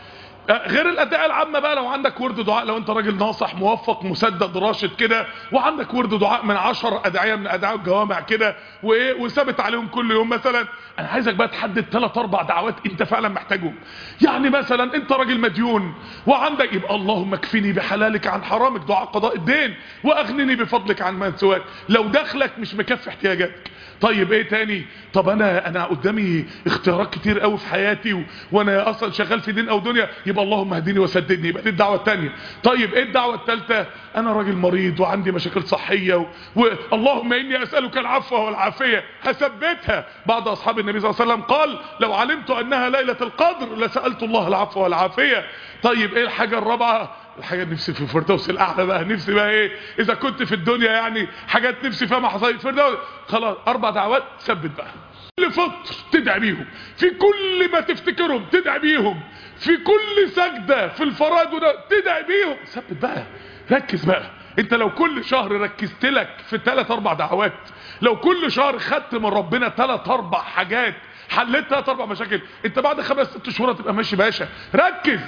غير الادعيه العامه بقى. لو عندك ورد دعاء، لو انت راجل ناصح موفق مسدد راشد كده وعندك ورد دعاء من عشر ادعيه من ادعيه الجوامع كده وايه وثابت عليهم كل يوم مثلا، انا عايزك بقى تحدد ثلاث اربع دعوات انت فعلا محتاجهم. يعني مثلا انت راجل مديون وعندك، يبقى اللهم اكفني بحلالك عن حرامك، دعاء قضاء الدين، واغنني بفضلك عن من سواك. لو دخلك مش مكفي احتياجاتك، طيب ايه تاني؟ طب انا انا قدامي اختيارات كتير قوي في حياتي و... وانا اصلا شغال في دين او دنيا، يبقى اللهم اهدني وسددني، يبقى دي الدعوه الثانيه. طيب ايه الدعوه الثالثه؟ انا راجل مريض وعندي مشاكل صحيه و... واللهم اني اسالك العفو والعافيه، هثبتها. بعض اصحاب النبي صلى الله عليه وسلم قال لو علمت انها ليله القدر لسالت الله العفو والعافيه. طيب ايه الحاجه الرابعه؟ الحاجة نفسي في الفردوس الاعلى بقى، نفسي بقى ايه اذا كنت في الدنيا يعني حاجات نفسي فيها ما حصلت الفردوس. خلاص اربع دعوات ثبت بقى، كل فطر تدعي بيهم، في كل ما تفتكرهم تدعي بيهم، في كل سجدة في الفرائض تدعي بيهم. ثبت بقى، ركز بقى. انت لو كل شهر ركزت لك في ثلاث اربع دعوات، لو كل شهر خدت من ربنا ثلاث اربع حاجات حليت ثلاث اربع مشاكل، انت بعد خمس ست شهور تبقى ماشي باشا. ركز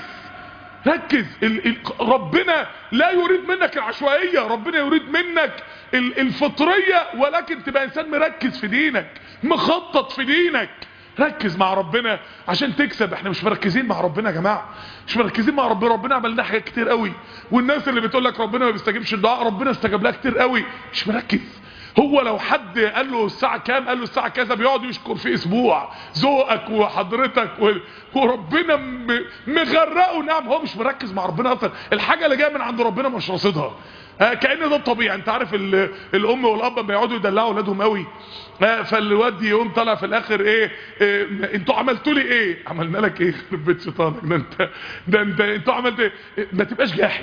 ركز. ال ال ربنا لا يريد منك العشوائية، ربنا يريد منك ال الفطرية، ولكن تبقى انسان مركز في دينك، مخطط في دينك. ركز مع ربنا عشان تكسب. احنا مش مركزين مع ربنا يا جماعة، مش مركزين مع ربنا. ربنا عمل لنا حاجات كتير قوي، والناس اللي بتقول لك ربنا ما بيستجيبش الدعاء، ربنا استجاب لها كتير قوي. مش مركز. هو لو حد قال له الساعة كام قال له الساعة كذا بيقعد يشكر في اسبوع ذوقك وحضرتك و... وربنا م... مغرقه. نعم هو مش مركز مع ربنا اصلا، الحاجة اللي جاية من عند ربنا مش راصدها. آه كأن ده الطبيعي. انت عارف ال... الام والاب ما يقعدوا يدلعوا اولادهم قوي، آه فالواد يقوم طالع في الاخر ايه, إيه انتوا عملتوا لي ايه؟ عملنا لك ايه؟ يخرب بيت شيطانك ده انت ده انت انتوا عملت ايه؟ ما تبقاش جاحد.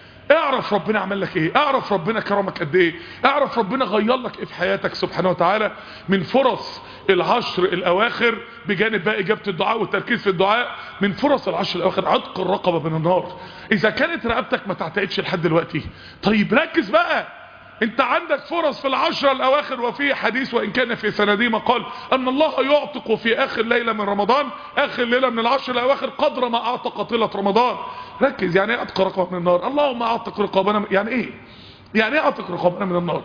اعرف ربنا عمل لك ايه، اعرف ربنا كرمك قد ايه، اعرف ربنا غير لك ايه في حياتك سبحانه وتعالى. من فرص العشر الاواخر بجانب بقى اجابه الدعاء والتركيز في الدعاء، من فرص العشر الاواخر عتق الرقبه من النار. اذا كانت رقبتك ما تعتقدش لحد دلوقتي، طيب ركز بقى. انت عندك فرص في العشرة الاواخر. وفي حديث وان كان في سنديه مقال ان الله يعتق في اخر ليلة من رمضان، اخر ليلة من العشر الاواخر، قدر ما اعتق طيلة رمضان. ركز، يعني ايه اعتق رقبة من النار؟ اللهم اعتق رقابنا، يعني ايه؟ يعني ايه اعتق رقابنا من النار؟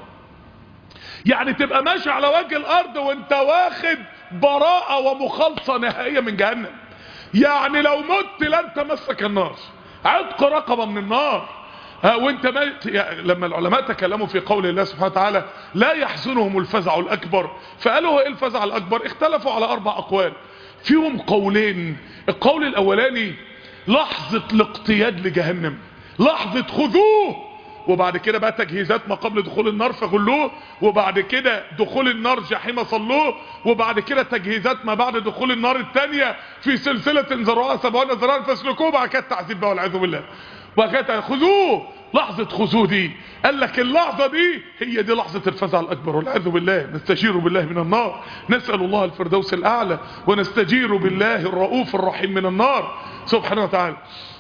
يعني تبقى ماشي على وجه الارض وانت واخد براءة ومخالصة نهائية من جهنم. يعني لو مت لن تمسك النار، عتق رقبة من النار. ها وانت ميت. يعني لما العلماء تكلموا في قول الله سبحانه وتعالى لا يحزنهم الفزع الاكبر، فقالوا ايه الفزع الاكبر؟ اختلفوا على اربع اقوال، فيهم قولين. القول الاولاني لحظة الاقتياد لجهنم، لحظة خذوه، وبعد كده بقى تجهيزات ما قبل دخول النار فغلوه، وبعد كده دخول النار جحيم صلوه، وبعد كده تجهيزات ما بعد دخول النار الثانيه في سلسله ذراعها سبعون ذراعا فاسلكوه، بعد كده التعذيب بقى والعياذ بالله، وبعد كده خذوه. لحظه خذوه دي قال لك اللحظه دي هي دي لحظه الفزع الاكبر والعياذ بالله. نستجير بالله من النار، نسال الله الفردوس الاعلى، ونستجير بالله الرؤوف الرحيم من النار سبحانه وتعالى.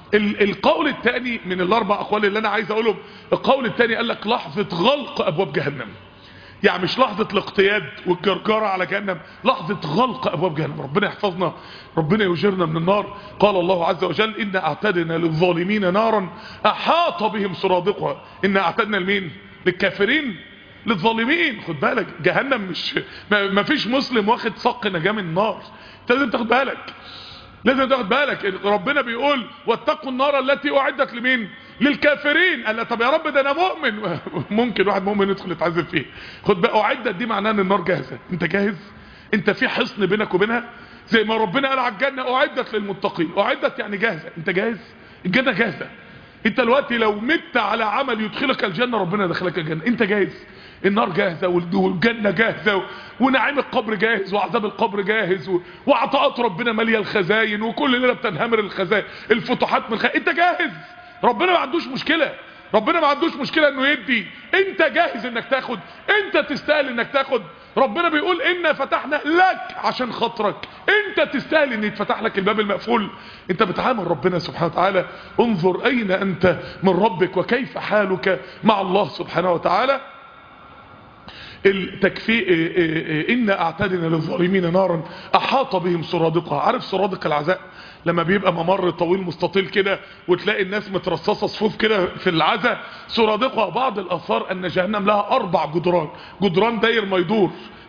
القول الثاني من الاربع اقوال اللي انا عايز اقولهم، القول الثاني قال لك لحظة غلق ابواب جهنم. يعني مش لحظة الاقتياد والجرجرة على جهنم، لحظة غلق ابواب جهنم. ربنا يحفظنا، ربنا يجرنا من النار. قال الله عز وجل إن اعتدنا للظالمين نارا احاط بهم سرادقها. إن اعتدنا لمين؟ للكافرين، للظالمين. خد بالك جهنم مش ما فيش مسلم واخد صق نجاة من النار، انت لازم تاخد بالك، لازم تاخد بالك. ربنا بيقول واتقوا النار التي اعدت لمين؟ للكافرين. قال طب يا رب ده انا مؤمن. ممكن واحد مؤمن يدخل يتعذب فيه. خد بقى اعدت دي معناها ان النار جاهزه. انت جاهز؟ انت في حصن بينك وبينها؟ زي ما ربنا قال على الجنه اعدت للمتقين، اعدت يعني جاهزه. انت جاهز؟ الجنه جاهزه. انت دلوقتي لو مت على عمل يدخلك الجنه ربنا يدخلك الجنه. انت جاهز؟ النار جاهزه والجنه جاهزه ونعيم القبر جاهز وعذاب القبر جاهز وعطاءات ربنا ماليه الخزاين، وكل ليله بتنهمر الخزاين الفتوحات من الخزاين. انت جاهز؟ ربنا ما عندوش مشكله، ربنا ما عندوش مشكله انه يدي. انت جاهز انك تاخد؟ انت تستاهل انك تاخد. ربنا بيقول إنا فتحنا لك عشان خاطرك، انت تستاهل ان يتفتح لك الباب المقفول. انت بتعامل ربنا سبحانه وتعالى. انظر اين انت من ربك وكيف حالك مع الله سبحانه وتعالى. التكفي إن اعتدنا للظالمين نارا احاط بهم سرادقها. عارف سرادق العزاء لما بيبقى ممر طويل مستطيل كده وتلاقي الناس مترصصه صفوف كده في العزاء؟ سرادقها بعض الاثار ان جهنم لها اربع جدران، جدران داير ما يدور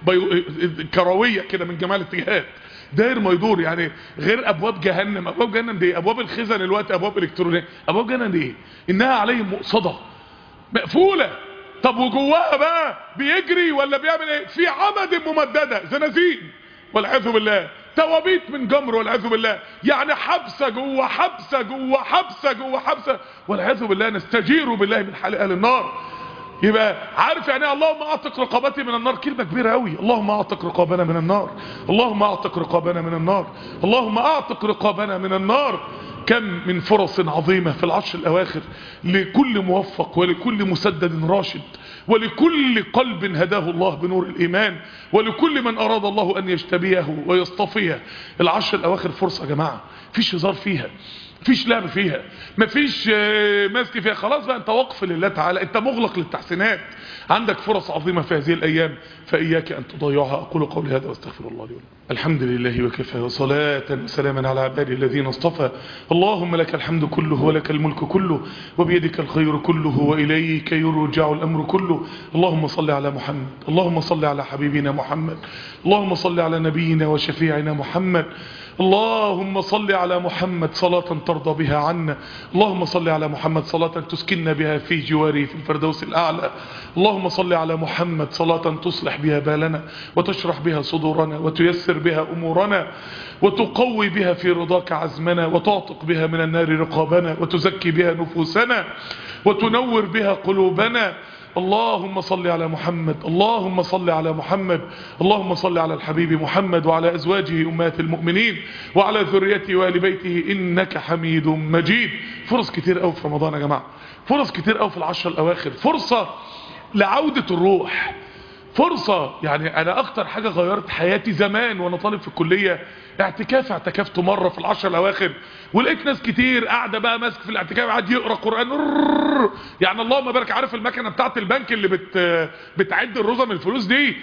كرويه كده من جميع الاتجاهات، داير ما يدور. يعني غير ابواب جهنم. ابواب جهنم دي ابواب الخزن الوقت ابواب الكترونيه. ابواب جهنم دي انها عليهم مؤصده مقفوله. طب وجواها بقى بيجري ولا بيعمل ايه؟ في عمد ممدده، زنازين والعياذ بالله، توابيت من جمر والعياذ بالله. يعني حبسه جوه حبسه جوه حبسه جوه حبسه والعياذ بالله. نستجير بالله من حال اهل النار. يبقى عارف يعني ايه اللهم اعتق رقابتي من النار؟ كلمه كبيره قوي. اللهم اعتق رقابنا من النار، اللهم اعتق رقابنا من النار، اللهم اعتق رقابنا من النار. كم من فرص عظيمة في العشر الأواخر لكل موفق ولكل مسدد راشد ولكل قلب هداه الله بنور الإيمان ولكل من أراد الله أن يجتبيه ويصطفيه. العشر الأواخر فرصة يا جماعة، فيش هزار فيها، مفيش لعب فيها، مفيش ماسك فيها. خلاص بقى انت وقف لله تعالى، انت مغلق للتحسينات. عندك فرص عظيمة في هذه الأيام فإياك أن تضيعها. أقول قولي هذا واستغفر الله لي ولكم. الحمد لله وكفى وصلاة وسلاما على عباده الذين اصطفى. اللهم لك الحمد كله ولك الملك كله وبيدك الخير كله وإليك يرجع الأمر كله. اللهم صل على محمد، اللهم صل على حبيبنا محمد، اللهم صل على نبينا وشفيعنا محمد، اللهم صل على محمد صلاة ترضى بها عنا، اللهم صل على محمد صلاة تسكننا بها في جواره في الفردوس الأعلى، اللهم صل على محمد صلاة تصلح بها بالنا وتشرح بها صدورنا وتيسر بها أمورنا وتقوي بها في رضاك عزمنا وتعتق بها من النار رقابنا وتزكي بها نفوسنا وتنور بها قلوبنا. اللهم صل على محمد، اللهم صل على محمد، اللهم صل على الحبيب محمد وعلى أزواجه أمهات المؤمنين وعلى ذريته وآل بيته إنك حميد مجيد. فرص كتير قوي في رمضان يا جماعة، فرص كتير قوي في العشر الأواخر، فرصة لعودة الروح، فرصة. يعني انا اكتر حاجة غيرت حياتي زمان وانا طالب في الكلية اعتكاف، اعتكفت مرة في العشر الاواخر، ولقيت ناس كتير قاعدة بقى ماسك في الاعتكاف قاعد يقرأ قرآن. يعني اللهم بارك، عارف المكنة بتاعت البنك اللي بت بتعد الرزم الفلوس دي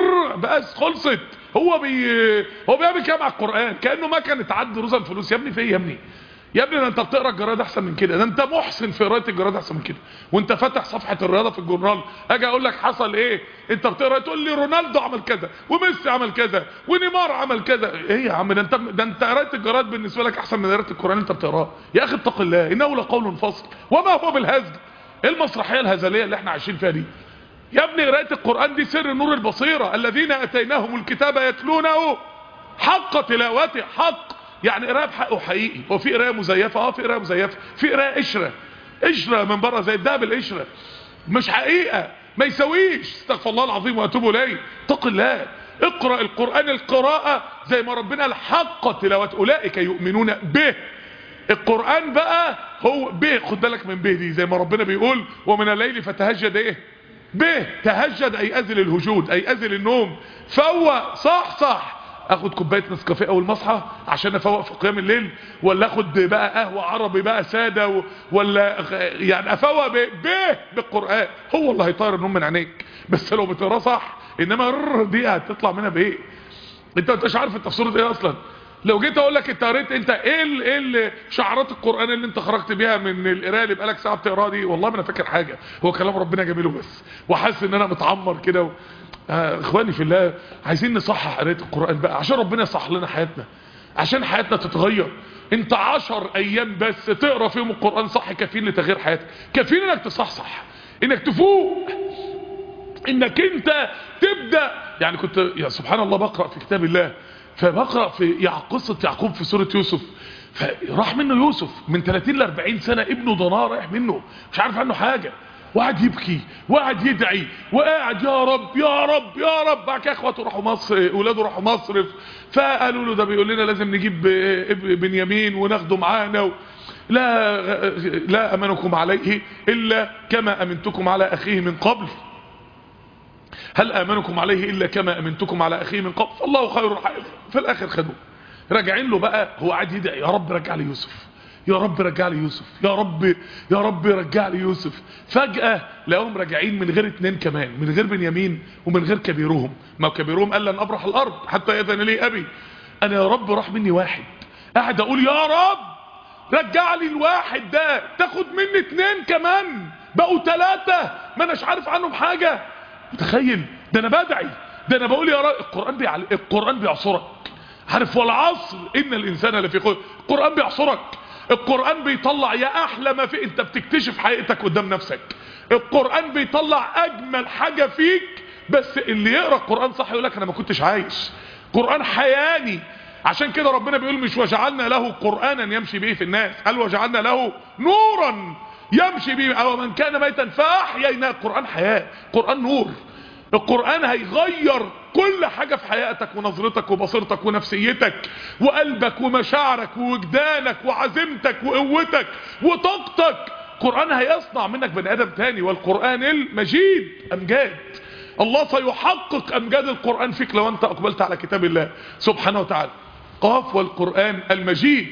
بس خلصت، هو بي هو بيعمل كده مع القرآن كأنه مكنة تعد رزم فلوس. يا ابني في ايه يا ابني؟ يا ابني ده انت بتقرا الجرائد احسن من كده، ده انت محسن في قراءه الجرائد احسن من كده، وانت فاتح صفحه الرياضه في الجورنال اجي اقول لك حصل ايه، انت بتقرا تقول لي رونالدو عمل كذا وميسي عمل كذا ونيمار عمل كذا. ايه يا عم ده انت ده انت قراءه الجرائد بالنسبه لك احسن من قراءه القران اللي انت بتقراه. يا اخي اتق الله، انه لقول فصل وما هو بالهزل. ايه المسرحيه الهزليه اللي احنا عايشين فيها دي؟ يا ابني قراءه القران دي سر نور البصيره، الذين اتيناهم الكتاب يتلونه حق تلاوته. حق يعني قرايه بحقه حقيقي. هو في قرايه مزيفه؟ اه في قرايه مزيفه، في قرايه قشره قشره من بره زي الدهب القشره، مش حقيقه، ما يسويش. استغفر الله العظيم واتوب اليه. اتق الله، اقرا القران القراءه زي ما ربنا قال حق تلاوته، اولئك يؤمنون به. القران بقى هو به، خد بالك من به دي، زي ما ربنا بيقول ومن الليل فتهجد ايه به، تهجد اي ازل الهجود، اي ازل النوم، فوق صح صح. اخد كوبايه نسكافيه اول ما اصحى عشان افوق في قيام الليل، ولا اخد بقى قهوه عربي بقى ساده و... ولا يعني افوق ب... به بالقران. هو اللي هيطير النوم من عينيك بس لو بتقراه صح، انما دي هتطلع منها بايه؟ انت انتش عارف انت في سوره ايه اصلا. لو جيت اقول لك انت قريت انت ايه ال... ايه شعارات القران اللي انت خرجت بيها من القراءه اللي بقالك ساعه بتقراها دي، والله ما انا فاكر حاجه. هو كلام ربنا جميله بس، وحاسس ان انا متعمر كده و... آه اخواني في الله، عايزين نصحح قراءة القرآن بقى عشان ربنا يصحح لنا حياتنا، عشان حياتنا تتغير. انت عشر ايام بس تقرأ فيهم القرآن صح كافيين لتغيير حياتك، كافيين انك تصحصح، انك تفوق، انك انت تبدأ. يعني كنت يا سبحان الله بقرأ في كتاب الله، فبقرأ في قصة يعقوب في سورة يوسف، فراح منه يوسف من ثلاثين ل أربعين سنة، ابنه ضناه رايح منه مش عارف عنه حاجة، وقعد يبكي وقعد يدعي وقاعد يا رب يا رب يا رب. بعد كده اخواته راحوا مصر، اولاده راحوا مصر، فقالوا له ده بيقول لنا لازم نجيب بنيامين وناخده معانا و... لا لا امنكم عليه الا كما امنتكم على اخيه من قبل، هل امنكم عليه الا كما امنتكم على اخيه من قبل، فالله خير الحافظ. في الاخر خدوه راجعين له بقى، هو قاعد يدعي يا رب رجع لي يوسف، يا رب رجع لي يوسف، يا رب يا رب رجع لي يوسف. فجأة لقوهم راجعين من غير اتنين كمان، من غير بنيامين ومن غير كبيرهم. ما كبيرهم قال لن ابرح الارض حتى يأذن لي ابي. انا يا رب راح مني واحد، قاعد اقول يا رب رجع لي الواحد ده، تاخد مني اتنين كمان بقوا ثلاثة ما اناش عارف عنهم حاجة. متخيل؟ ده انا بدعي، ده انا بقول يا رب. القرآن بيعل... القرآن بيعصرك، عارف؟ والعصر ان الانسان لفي خسر. القرآن بيعصرك، القرآن بيطلع يا احلى ما في، انت بتكتشف حقيقتك قدام نفسك. القرآن بيطلع اجمل حاجة فيك، بس اللي يقرأ القرآن صح يقول لك انا ما كنتش عايش. قرآن حياني. عشان كده ربنا بيقول مش وجعلنا له قرآنا يمشي به في الناس، قال وجعلنا له نورا يمشي به، او من كان ميتا فاحييناه. القرآن حياة، القرآن نور. القرآن هيغير كل حاجة في حياتك ونظرتك وبصيرتك ونفسيتك وقلبك ومشاعرك ووجدانك وعزيمتك وقوتك وطاقتك. القرآن هيصنع منك بني آدم تاني. والقرآن المجيد أمجاد، الله سيحقق أمجاد القرآن فيك لو أنت أقبلت على كتاب الله سبحانه وتعالى. قاف والقرآن المجيد.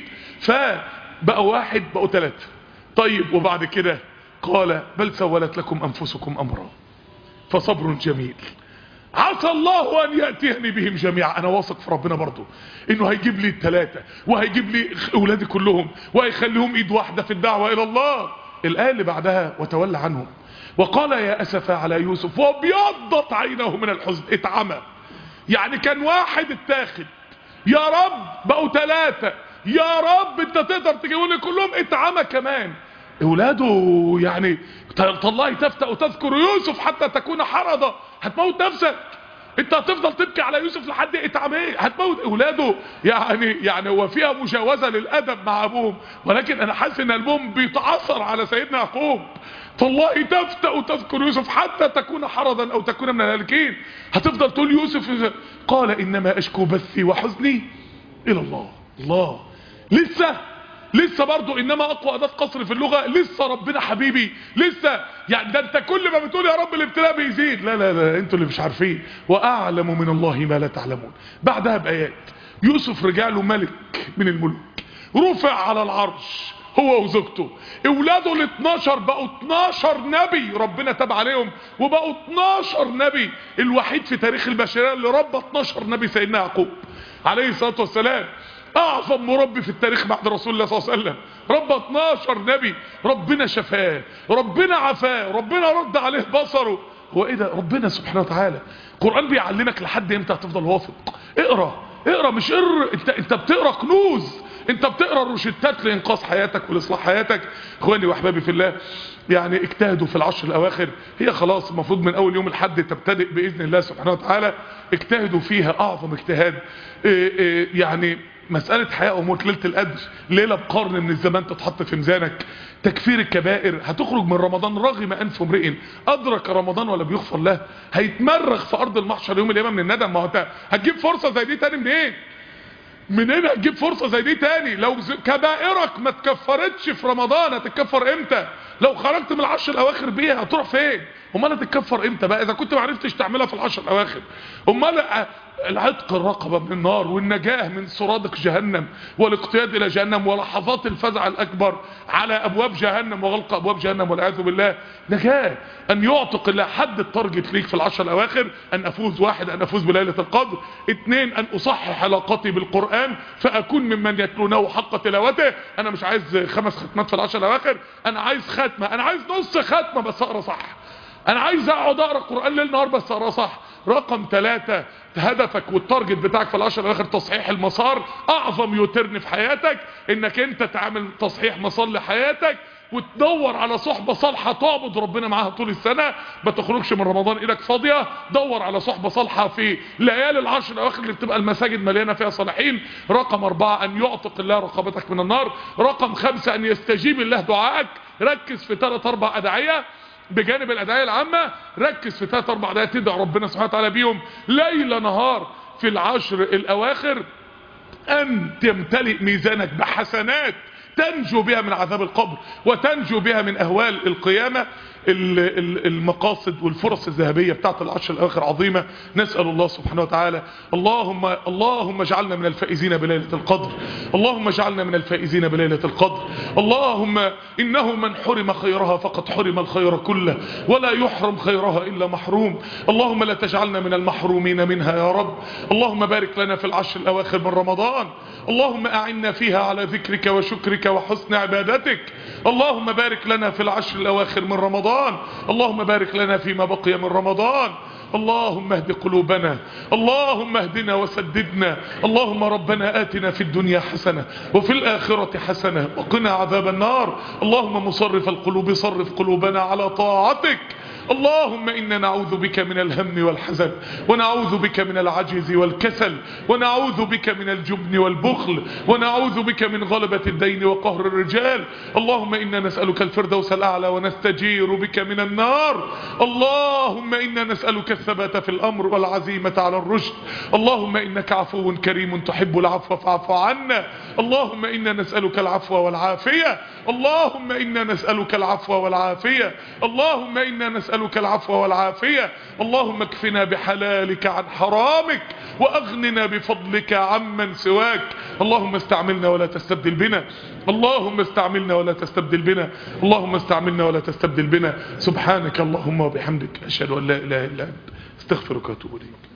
فبقوا واحد بقوا ثلاثة. طيب وبعد كده قال بل سولت لكم أنفسكم أمرا فصبر جميل عسى الله ان يأتيني بهم جميعا. انا واثق في ربنا برضو انه هيجيب لي الثلاثة وهيجيب لي اولادي كلهم وهيخليهم ايد واحدة في الدعوة الى الله. الآية اللي بعدها وتولى عنهم وقال يا اسفا على يوسف وابيضت عينه من الحزن. اتعمى، يعني كان واحد اتاخد، يا رب بقوا ثلاثة، يا رب انت تقدر تجيبوني كلهم. اتعمى كمان. اولاده يعني تالله تفتأ وتذكر يوسف حتى تكون حرضة. هتموت نفسك، انت هتفضل تبكي على يوسف لحد اتعمى، هتموت اولاده. يعني يعني هو فيها مجاوزة للادب مع ابوهم، ولكن انا حاسس ان قلبهم بيتعثر على سيدنا يعقوب. تالله تفتأ وتذكر يوسف حتى تكون حرضا او تكون من الهالكين. هتفضل تقول يوسف. قال انما اشكو بثي وحزني الى الله. الله لسه لسه برضو انما اقوى اداة قصر في اللغة، لسه ربنا حبيبي، لسه يعني ده انت كل ما بتقول يا رب الابتلاء بيزيد. لا لا لا انتوا اللي مش عارفين، واعلم من الله ما لا تعلمون. بعدها بايات يوسف رجع له ملك من الملوك، رفع على العرش هو وزوجته، اولاده ال اتناشر بقوا اتناشر نبي ربنا تاب عليهم، وبقوا اتناشر نبي. الوحيد في تاريخ البشرية اللي ربى اتناشر نبي سيدنا يعقوب عليه الصلاة والسلام، اعظم مربي في التاريخ بعد رسول الله صلى الله عليه وسلم، ربى اتناشر نبي. ربنا شفاه، ربنا عفاه، ربنا رد عليه بصره. هو ايه ده؟ ربنا سبحانه وتعالى. القرآن بيعلمك لحد امتى هتفضل واثق. اقرا اقرا، مش اقرا انت انت بتقرا كنوز، انت بتقرا روشتات لانقاذ حياتك ولاصلاح حياتك. اخواني واحبابي في الله، يعني اجتهدوا في العشر الاواخر، هي خلاص المفروض من اول يوم الحد تبتدئ باذن الله سبحانه وتعالى. اجتهدوا فيها اعظم اجتهاد. ايه ايه يعني مسألة حياة وموت، ليلة القدر ليلة بقرن من الزمان تتحط في ميزانك. تكفير الكبائر، هتخرج من رمضان رغم انف امرئ ادرك رمضان ولا بيغفر له، هيتمرغ في ارض المحشر يوم القيامة من الندم. ما هو انت هتجيب فرصة زي دي تاني منين؟ منين هتجيب فرصة زي دي تاني؟ لو كبائرك ما تكفرتش في رمضان هتتكفر امتى؟ لو خرجت من العشر الاواخر بيها هتروح فين؟ امال هتتكفر امتى بقى اذا كنت ما عرفتش تعملها في العشر الاواخر؟ امال العتق الرقبة من النار والنجاة من سرادق جهنم والاقتياد الى جهنم ولحظات الفزع الاكبر على ابواب جهنم وغلق ابواب جهنم والعياذ بالله، نجاة ان يعتق الله. حد التارجت ليك في العشر الاواخر ان افوز، واحد ان افوز بليلة القدر، اثنين ان اصحح علاقتي بالقرآن فاكون ممن يتلونه حق تلاوته. انا مش عايز خمس ختمات في العشر الاواخر، انا عايز ختمة، انا عايز نص ختمة بس اقرا صح، انا عايز اقعد اقرا قرآن ليل نهار بس اقرا صح. رقم ثلاثة، هدفك والتارجت بتاعك في العشر الاواخر تصحيح المسار. اعظم يوترن في حياتك انك انت تعمل تصحيح مسار لحياتك وتدور على صحبة صالحة تعبد ربنا معاها طول السنة، ما تخرجش من رمضان ايدك فاضية. دور على صحبة صالحة في ليالي العشر الاواخر اللي بتبقى المساجد مليانة فيها صالحين. رقم اربعة ان يعتق الله رقبتك من النار. رقم خمسة ان يستجيب الله دعائك. ركز في ثلاث اربع ادعية بجانب الادعية العامة، ركز في ثلاث اربع ادعية تدعي ربنا سبحانه وتعالى بيهم ليل نهار في العشر الاواخر. ان تمتلئ ميزانك بحسنات تنجو بها من عذاب القبر وتنجو بها من اهوال القيامة. المقاصد والفرص الذهبية بتاعت العشر الاواخر عظيمة. نسأل الله سبحانه وتعالى اللهم اللهم اجعلنا من الفائزين بليلة القدر، اللهم اجعلنا من الفائزين بليلة القدر. اللهم انه من حرم خيرها فقد حرم الخير كله ولا يحرم خيرها الا محروم. اللهم لا تجعلنا من المحرومين منها يا رب. اللهم بارك لنا في العشر الاواخر من رمضان. اللهم اعنا فيها على ذكرك وشكرك وحسن عبادتك. اللهم بارك لنا في العشر الاواخر من رمضان. اللهم بارك لنا فيما بقي من رمضان. اللهم اهد قلوبنا، اللهم اهدنا وسددنا. اللهم ربنا آتنا في الدنيا حسنة وفي الآخرة حسنة وقنا عذاب النار. اللهم مصرف القلوب صرف قلوبنا على طاعتك. اللهم إنا نعوذ بك من الهم والحزن، ونعوذ بك من العجز والكسل، ونعوذ بك من الجبن والبخل، ونعوذ بك من غلبة الدين وقهر الرجال. اللهم إنا نسألك الفردوس الأعلى ونستجير بك من النار. اللهم إنا نسألك الثبات في الأمر والعزيمة على الرشد. اللهم إنك عفو كريم تحب العفو فاعف عنا. اللهم إنا نسألك العفو والعافية. اللهم إنا نسألك العفو والعافية. اللهم إنا نسألك العفو والعافية. اللهم اكفنا بحلالك عن حرامك واغننا بفضلك عمن سواك. اللهم استعملنا ولا تستبدل بنا. اللهم استعملنا ولا تستبدل بنا. اللهم استعملنا ولا تستبدل بنا. سبحانك اللهم وبحمدك اشهد ان لا اله الا انت استغفرك واتوب اليك.